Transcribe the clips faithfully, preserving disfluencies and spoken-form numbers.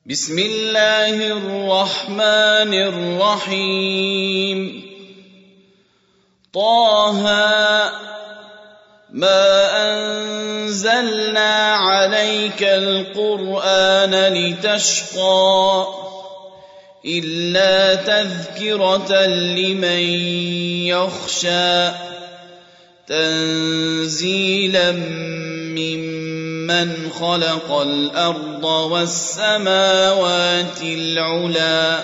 بسم الله الرحمن الرحيم طه ما أنزلنا عليك القرآن لتشقى إلا تذكرة لمن يخشى تنزيلا ممن خلق الأرض والسماوات العلى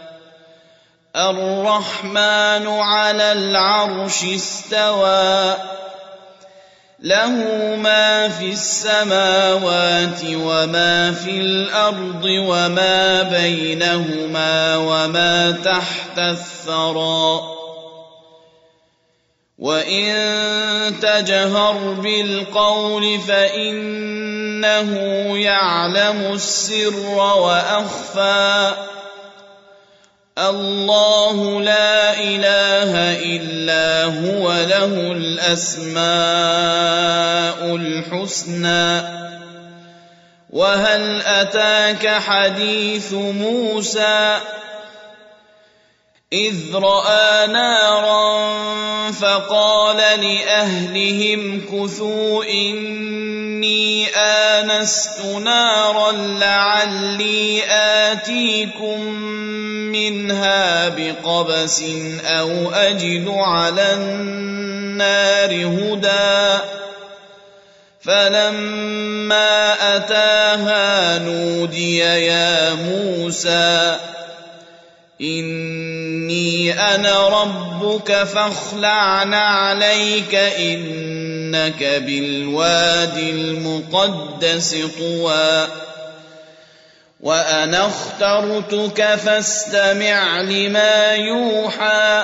الرحمن على العرش استوى له ما في السماوات وما في الأرض وما بينهما وما تحت الثرى وإن تجهر بالقول فإنه يعلم السر وأخفى الله لا إله إلا هو له الأسماء الحسنى وهل أتاك حديث موسى إذ رأى نارا فقال لأهلهم كثوا إني آنست نارا لعلي آتيكم منها بقبس أو أجد على النار هدى فلما أتاها نودي يا موسى إني أنا ربك فاخلع نعليك إنك بالوادي المقدس طوى وأنا اخترتك فاستمع لما يوحى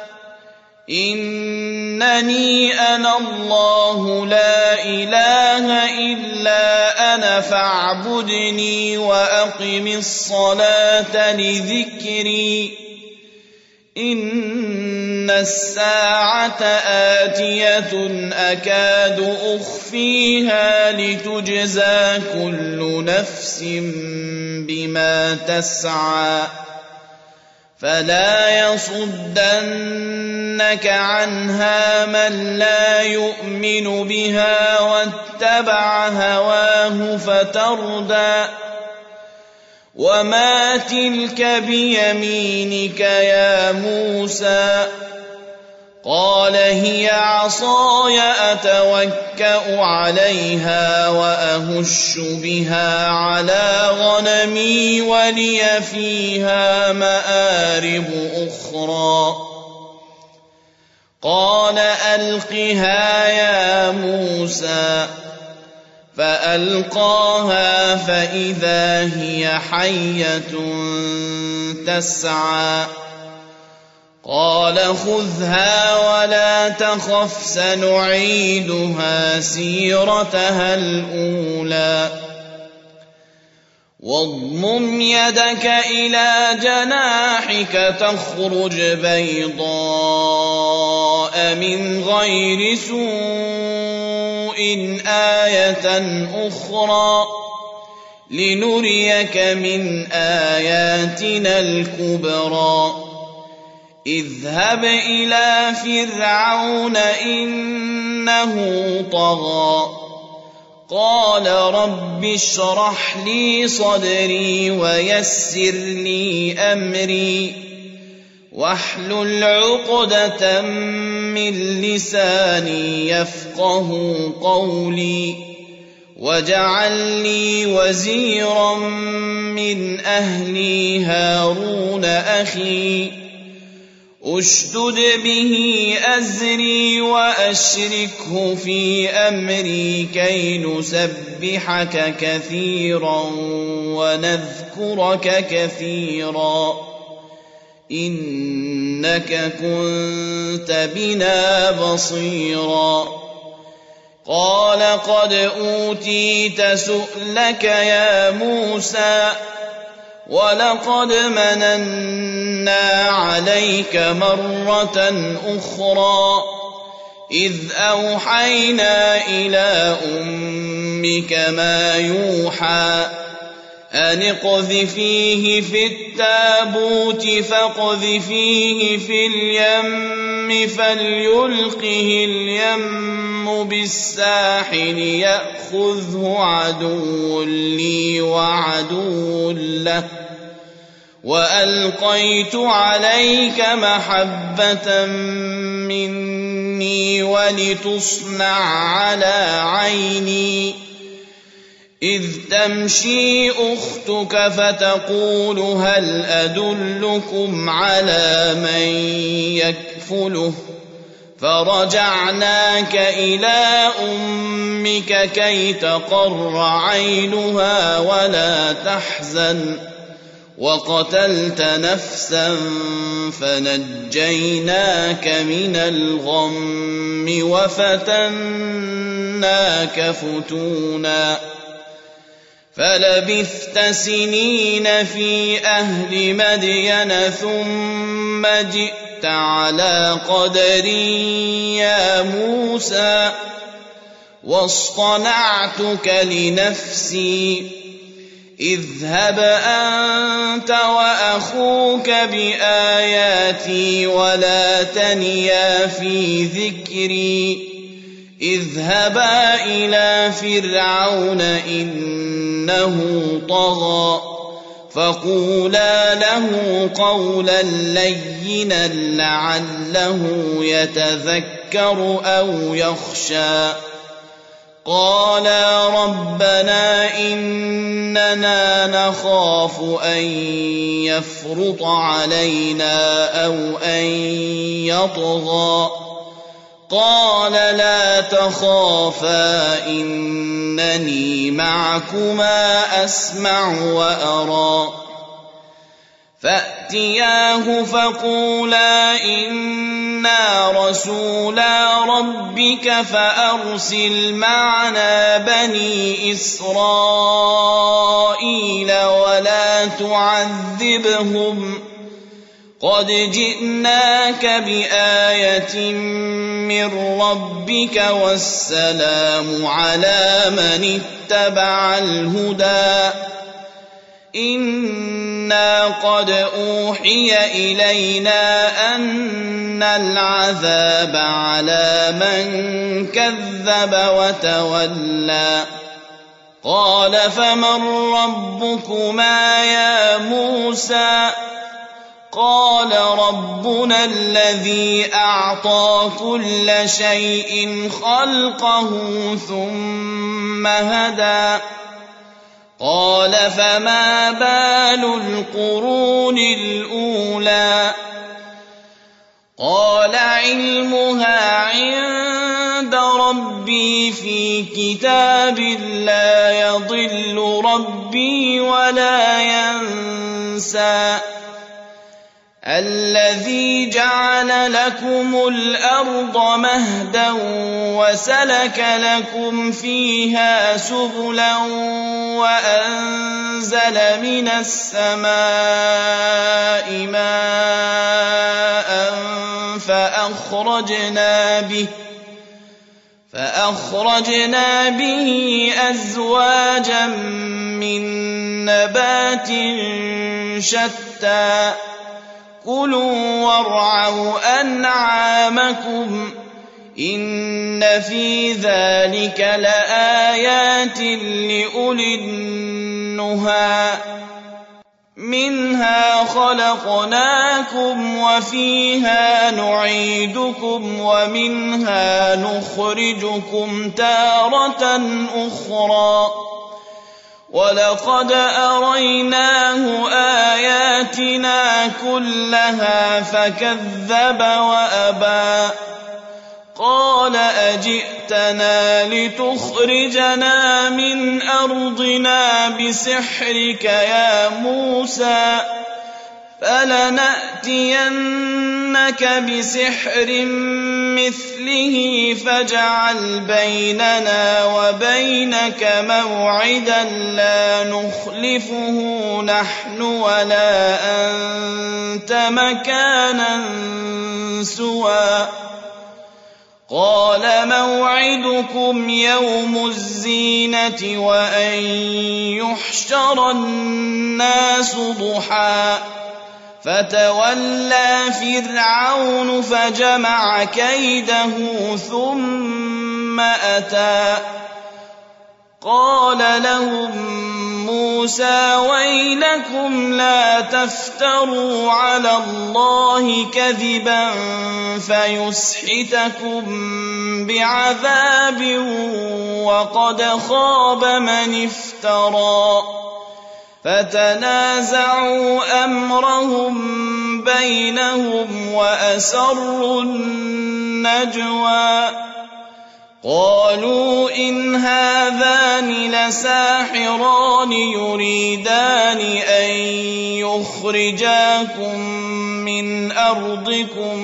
إنني أنا الله لا إله إلا أنا فاعبدني وأقم الصلاة لذكري إن الساعة آتية أكاد أخفيها لتجزى كل نفس بما تسعى فلا يصدنك عنها من لا يؤمن بها واتبع هواه فتردى وما تلك بيمينك يا موسى قال هي عصاي أتوكأ عليها وأهش بها على غنمي ولي فيها مآرب أخرى قال ألقها يا موسى فألقاها فإذا هي حية تسعى قال خذها ولا تخف سنعيدها سيرتها الأولى واضمم يدك إلى جناحك تخرج بيضاء من غير سوء آية أخرى لنريك من آياتنا الكبرى اذهب إلى فرعون إنه طغى قال رب اشرح لي صدري ويسر لي أمري واحلل عقدة من لساني يفقه قولي واجعل لي وزيرا من أهلي هارون أخي أشدد به أزري وأشركه في أمري كي نسبحك كثيرا ونذكرك كثيرا إنك كنت بنا بصيرا قال قد أوتيت سؤلك يا موسى ولقد مننا عليك مرة أخرى إذ أوحينا إلى أمك ما يوحى أن اقذفيه في التابوت فاقذفيه في اليم فليلقه اليم بالساحل يأخذه عدو لي وعدو له وألقيت عليك محبة مني ولتصنع على عيني إذ تمشي أختك فتقول هل أدلكم على من يكفله فرجعناك إلى أمك كي تقر عينها ولا تحزن وقتلت نفسا فنجيناك من الغم وفتناك فتونا فلبثت سنين في أهل مدين ثم جئت على قدري يا موسى واصطنعتك لنفسي اذهب أنت وأخوك بآياتي ولا تنيا في ذكري اذهبا إلى فرعون إنه طغى فقولا له قولا لينا لعله يتذكر أو يخشى قالا ربنا إننا نخاف أن يفرط علينا أو أن يطغى قال لا تخافا إنني معكما أسمع وأرى فأتياه فقولا إنا رسولا ربك فأرسل معنا بني إسرائيل ولا تعذبهم قد جئناك بآية من ربك والسلام على من اتبع الهدى إنا قد أوحي إلينا أن العذاب على من كذب وتولى قال فمن ربكما يا موسى قال ربنا الذي أعطى كل شيء خلقه ثم هدى قال فما بال القرون الأولى قال علمها عند ربي في كتاب لا يضل ربي ولا ينسى الذي جعل لكم الأرض مهدا وسلك لكم فيها سبلا وأنزل من السماء ماء فأخرجنا به فأخرجنا به أزواجا من نبات شتى كلوا وارعوا أنعامكم إن في ذلك لآيات لأولي النهى منها خلقناكم وفيها نعيدكم ومنها نخرجكم تارة أخرى ولقد أريناه آياتنا كلها فكذب وأبى قال أجئتنا لتخرجنا من أرضنا بسحرك يا موسى فلنأتينك بسحر مثله فاجعل بيننا وبينك موعدا لا نخلفه نحن ولا أنت مكانا سوى قال موعدكم يوم الزينة وأن يحشر الناس ضحى فتولى فرعون فجمع كيده ثم أتى قال لهم موسى ويلكم لا تفتروا على الله كذبا فيسحتكم بعذاب وقد خاب من افترى فتنازعوا أمرهم بينهم وأسروا النجوى قالوا إن هذان لساحران يريدان أن يخرجاكم من أرضكم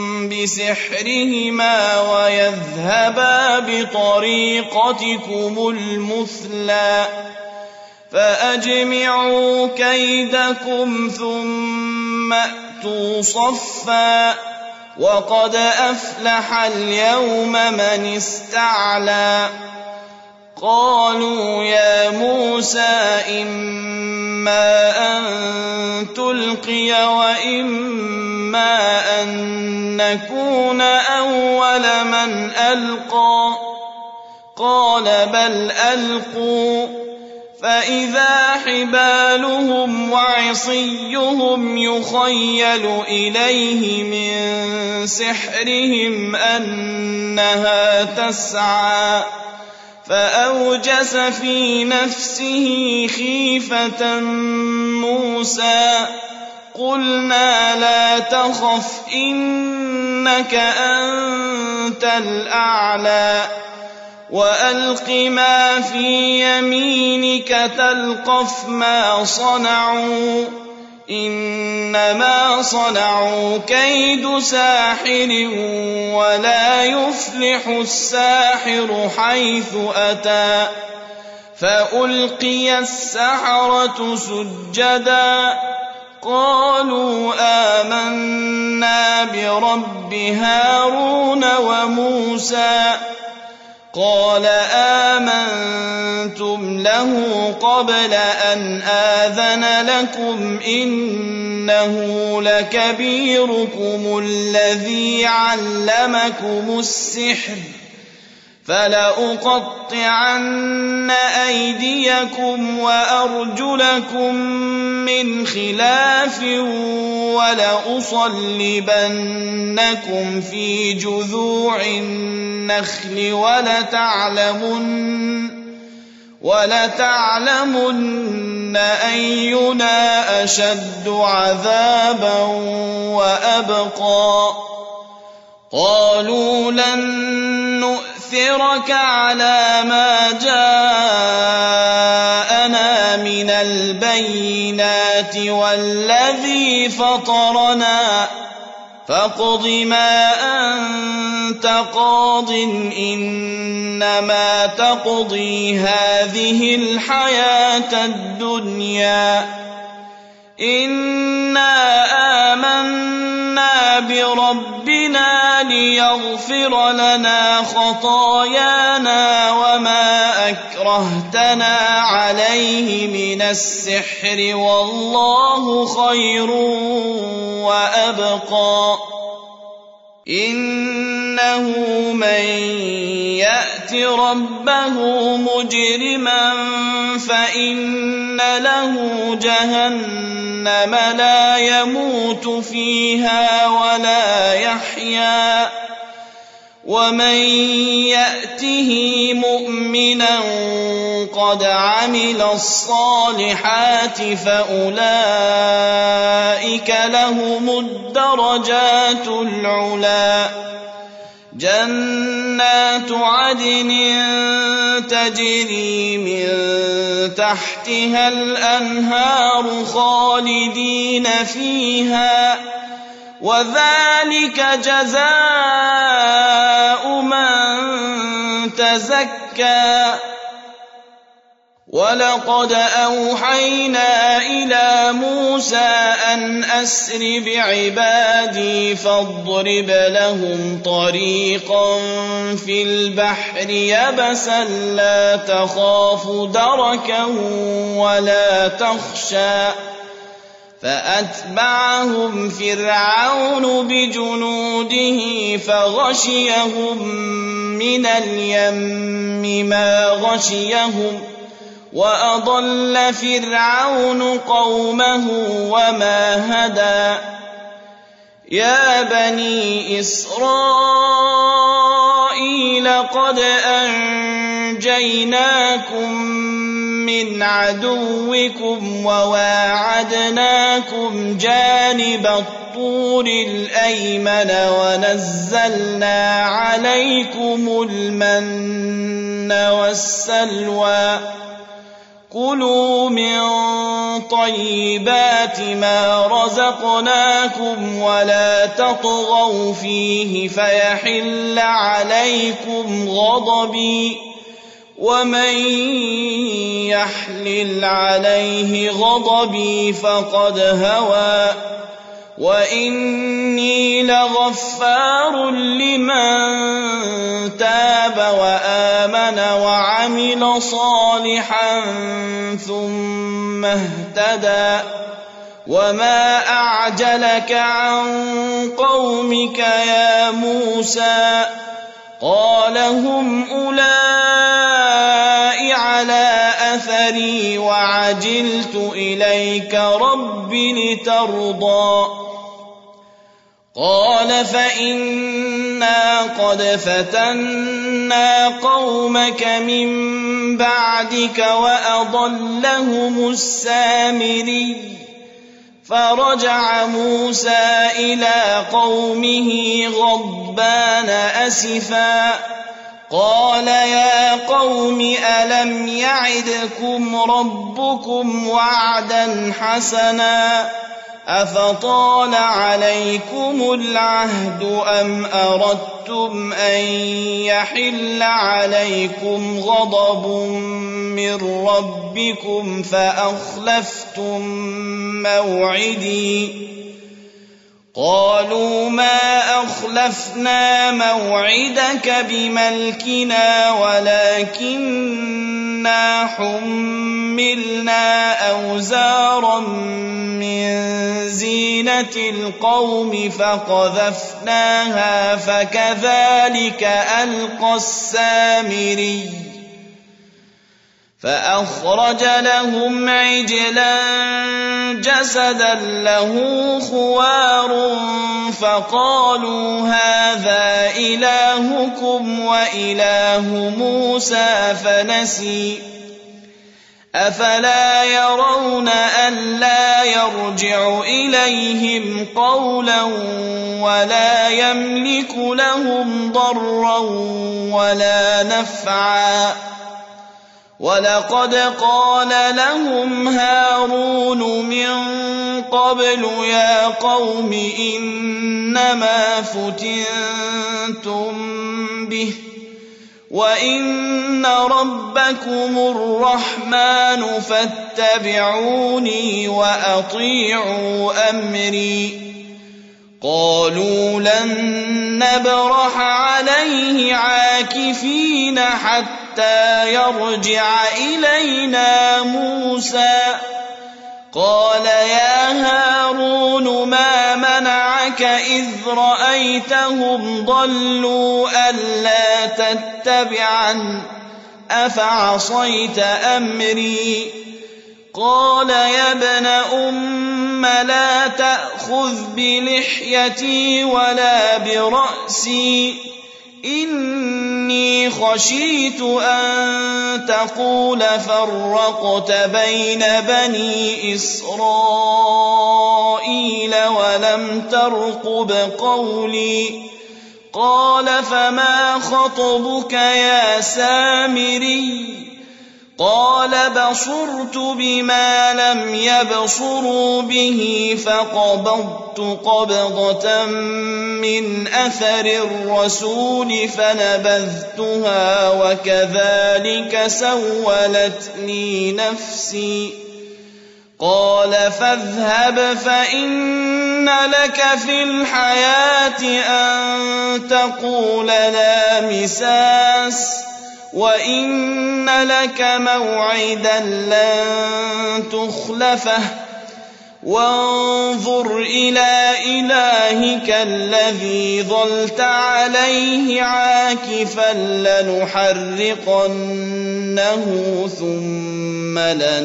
بسحرهما ويذهبا بطريقتكم المثلى فأجمعوا كيدكم ثم أتوا صفا وقد أفلح اليوم من استعلى قالوا يا موسى إما أن تلقي وإما أن نكون أول من ألقى قال بل ألقوا فإذا حبالهم وعصيهم يخيل إليه من سحرهم أنها تسعى فأوجس في نفسه خيفة موسى قلنا لا تخف إنك أنت الأعلى وألق ما في يمينك تلقف ما صنعوا إنما صنعوا كيد ساحر ولا يفلح الساحر حيث أتى فألقي السحرة سجدا قالوا آمنا برب هارون وموسى قال آمنتم له قبل أن آذن لكم إنه لكبيركم الذي علمكم السحر فلأقطعن أيديكم وأرجلكم من خلاف ولأصلبنكم في جذوع النخل ولتعلمن ولتعلمن أينا أشد عذابا وأبقى قالوا لن نؤثرك على ما جاءنا من البينات والذي فطرنا فاقض ما أنت قاض إنما تقضي هذه الحياة الدنيا إنا آمنا بربنا ليغفر لنا خطايانا وما أكرهتنا عليه من السحر والله خير وأبقى إنه من يأت ربه مجرما فإن له جهنم لا يموت فيها ولا يحيا ومن يأته مؤمنا قد عمل الصالحات فأولئك لهم الدرجات العلى جنات عدن تجري من تحتها الأنهار خالدين فيها وذلك جزاء من تزكى ولقد أوحينا إلى موسى أن أسر بعبادي فاضرب لهم طريقا في البحر يبسا لا تخاف دركا ولا تخشى فأتبعهم فرعون بجنوده فغشيهم من اليم ما غشيهم وأضل فرعون قومه وما هدى يا بني إسرائيل قد أنجيناكم من عدوكم وواعدناكم جانب الطور الأيمن ونزلنا عليكم المن والسلوى كلوا من طيبات ما رزقناكم ولا تطغوا فيه فيحل عليكم غضبي ومن يحلل عليه غضبي فقد هوى وإني لغفار لمن تاب وآمن وعمل صالحا ثم اهتدى وما أعجلك عن قومك يا موسى قال هم أولئك على أثري وعجلت إليك رب لترضى قال فإنا قد فتنا قومك من بعدك وأضلهم السامري فرجع موسى إلى قومه غضبان أسفا قال يا قوم ألم يعدكم ربكم وعدا حسنا أفطال عليكم العهد أم أردتم أن يحل عليكم غضب من ربكم فأخلفتم موعدي قالوا ما أخلفنا موعدك بملكنا ولكننا حملنا أوزارا من زينة القوم فقذفناها فكذلك ألقى السامري فأخرج لهم عجلا جسدا له خوار فقالوا هذا إلهكم وإله موسى فنسي أفلا يرون ألا يرجع إليهم قولا ولا يملك لهم ضرا ولا نفعا ولقد قال لهم هارون من قبل يا قوم إنما فتنتم به وإن ربكم الرحمن فاتبعوني وأطيعوا أمري قالوا لن نبرح عليه عاكفين حتى يرجع إلينا موسى قال يا هارون ما منعك إذ رأيتهم ضلوا ألا تتبعن أفعصيت أمري قال يا ابن أم لا تأخذ بلحيتي ولا برأسي إني خشيت أن تقول فرقت بين بني إسرائيل ولم ترقب قولي قال فما خطبك يا سامري قال بصرت بما لم يبصروا به فقبضت قبضة من أثر الرسول فنبذتها وكذلك سولت لي نفسي قال فاذهب فإن لك في الحياة أن تقول لا مساس وإن لك موعدا لن تخلفه وانظر إلى إلهك الذي ظلت عليه عاكفا لنحرقنه ثم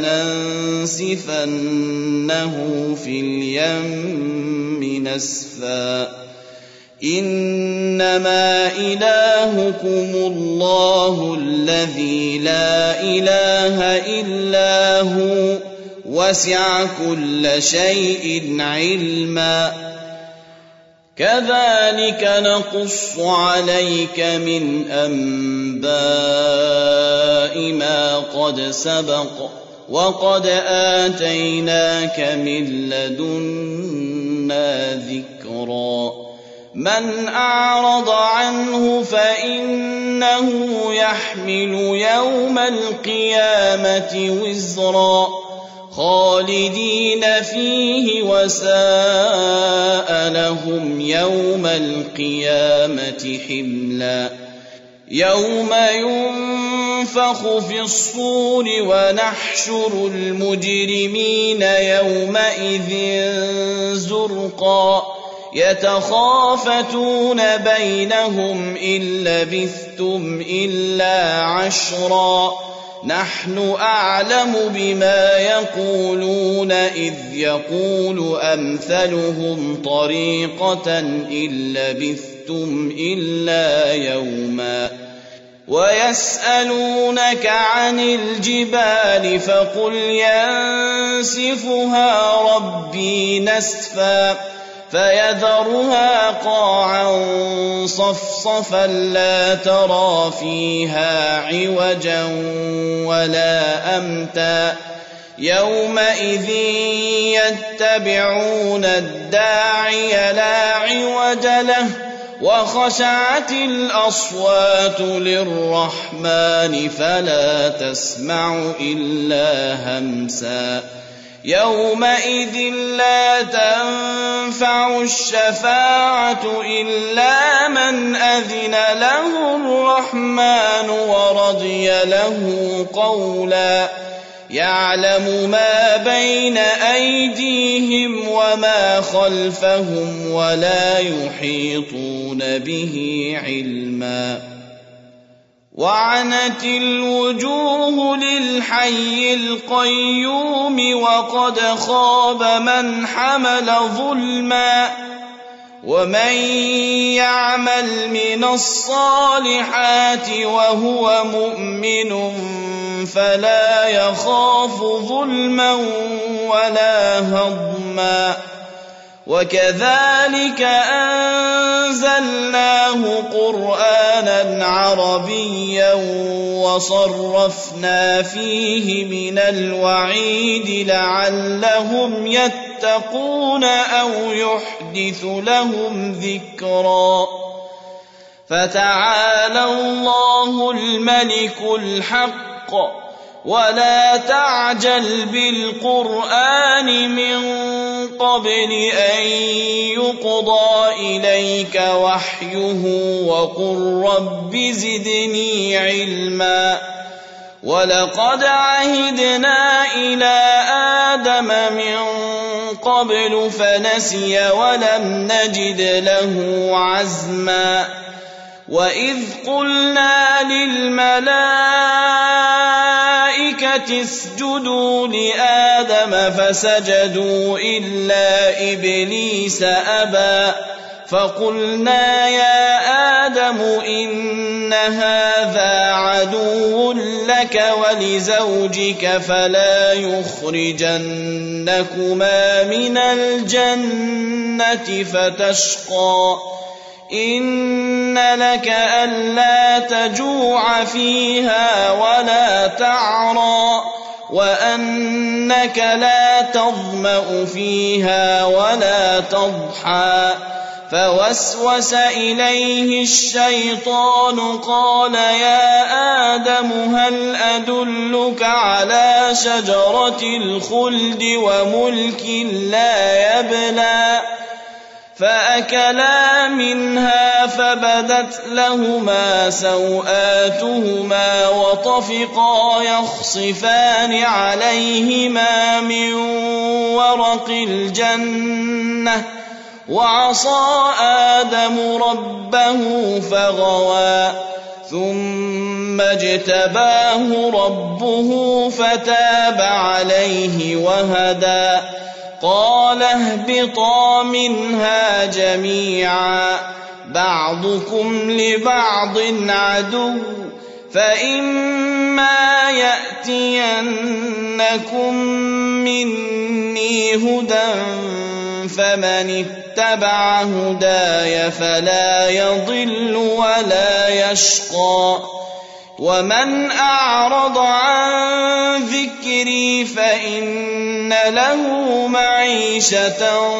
لننسفنه في اليم نسفا إنما إلهكم الله الذي لا إله إلا هو وسع كل شيء علما كذلك نقص عليك من أنباء ما قد سبق وقد آتيناك من لدنا ذكرا من أعرض عنه فإنه يحمل يوم القيامة وزرا خالدين فيه وساء لهم يوم القيامة حملا يوم ينفخ في الصور ونحشر المجرمين يومئذ زرقا يتخافتون بينهم إن لبثتم إلا عشرا نحن أعلم بما يقولون إذ يقول أمثلهم طريقة إن لبثتم إلا يوما ويسألونك عن الجبال فقل ينسفها ربي نسفا فيذرها قاعا صفصفا لا ترى فيها عوجا ولا أمتا يومئذ يتبعون الداعي لا عوج له وخشعت الأصوات للرحمن فلا تسمع إلا همسا يومئذ لا تنفع الشفاعة إلا من أذن له الرحمن ورضي له قولا يعلم ما بين أيديهم وما خلفهم ولا يحيطون به علما وعنت الوجوه للحي القيوم وقد خاب من حمل ظلما ومن يعمل من الصالحات وهو مؤمن فلا يخاف ظلما ولا هضما وكذلك أنزلناه قرآنا عربيا وصرفنا فيه من الوعيد لعلهم يتقون أو يحدث لهم ذكرا فتعالى الله الملك الحق ولا تعجل بالقرآن من قبل أن يقضى إليك وحيه وقل رب زدني علما ولقد عهدنا إلى آدم من قبل فنسي ولم نجد له عزما وإذ قلنا للملائكة اسجدوا لآدم فسجدوا إلا إبليس أبى فقلنا يا آدم إن هذا عدو لك ولزوجك فلا يخرجنكما من الجنة فتشقى إن لك ألا تجوع فيها ولا تعرى وأنك لا تظمأ فيها ولا تضحى فوسوس إليه الشيطان قال يا آدم هل أدلك على شجرة الخلد وملك لا يبلى فأكلا منها فبدت لهما سوآتهما وطفقا يخصفان عليهما من ورق الجنة وعصى آدم ربه فغوى ثم اجتباه ربه فتاب عليه وهدى قال اهبطا منها جميعا بعضكم لبعض عدو فإما يأتينكم مني هدى فمن اتبع هداي فلا يضل ولا يشقى ومن أعرض عن ذكري فإن له معيشة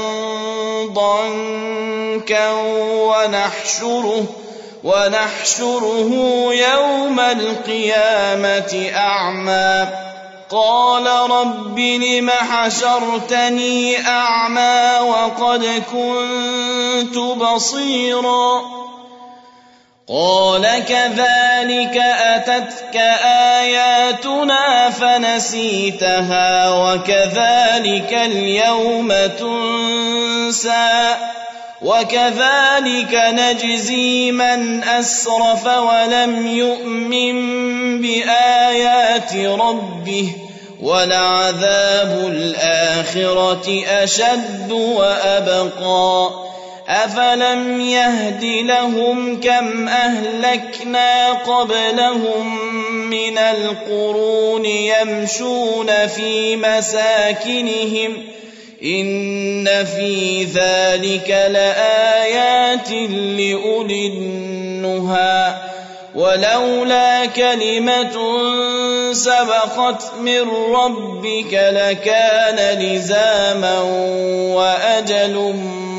ضنكا ونحشره ونحشره يوم القيامة أعمى قال رب لم حشرتني أعمى وقد كنت بصيرا قال كذلك أتتك آياتنا فنسيتها وكذلك اليوم تنسى وكذلك نجزي من أسرف ولم يؤمن بآيات ربه ولعذاب الآخرة أشد وأبقى أفلم يهد لهم كم أهلكنا قبلهم من القرون يمشون في مساكنهم إن في ذلك لآيات لأولي النهى ولولا كلمة سبقت من ربك لكان لزاما وأجل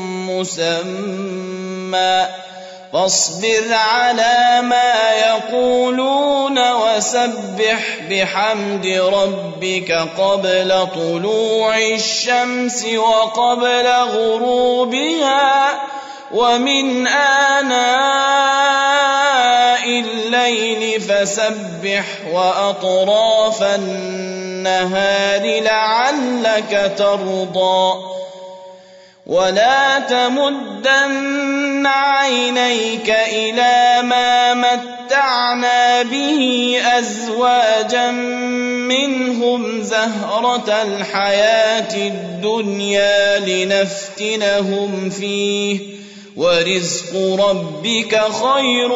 مسمى فاصبر على ما يقولون وسبح بحمد ربك قبل طلوع الشمس وقبل غروبها ومن آناء الليل فسبح وأطراف النهار لعلك ترضى ولا تمدن عينيك إلى ما متعنا به أزواجا منهم زهرة الحياة الدنيا لنفتنهم فيه ورزق ربك خير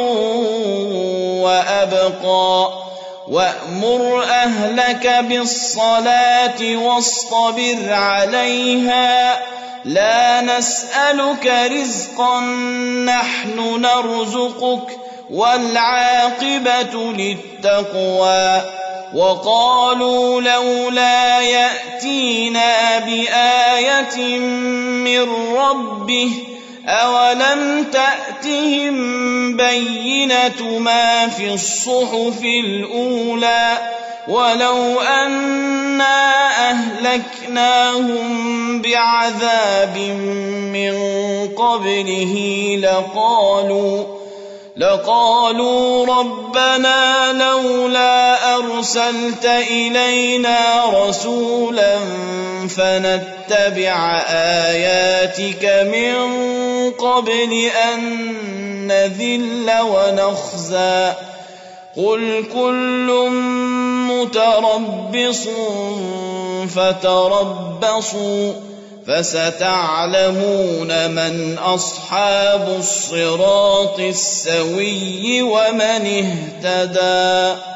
وأبقى وأمر أهلك بالصلاة واصطبر عليها لا نسألك رزقا نحن نرزقك والعاقبة للتقوى وقالوا لولا يأتينا بآية من ربه أولم تأتهم بينة ما في الصحف الأولى ولو أنا أهلكناهم بعذاب من قبله لقالوا لقالوا ربنا لولا أرسلت إلينا رسولا فنتبع آياتك من قبل أن نذل ونخزى قل كل متربص فتربصوا فستعلمون من أصحاب الصراط السوي ومن اهتدى.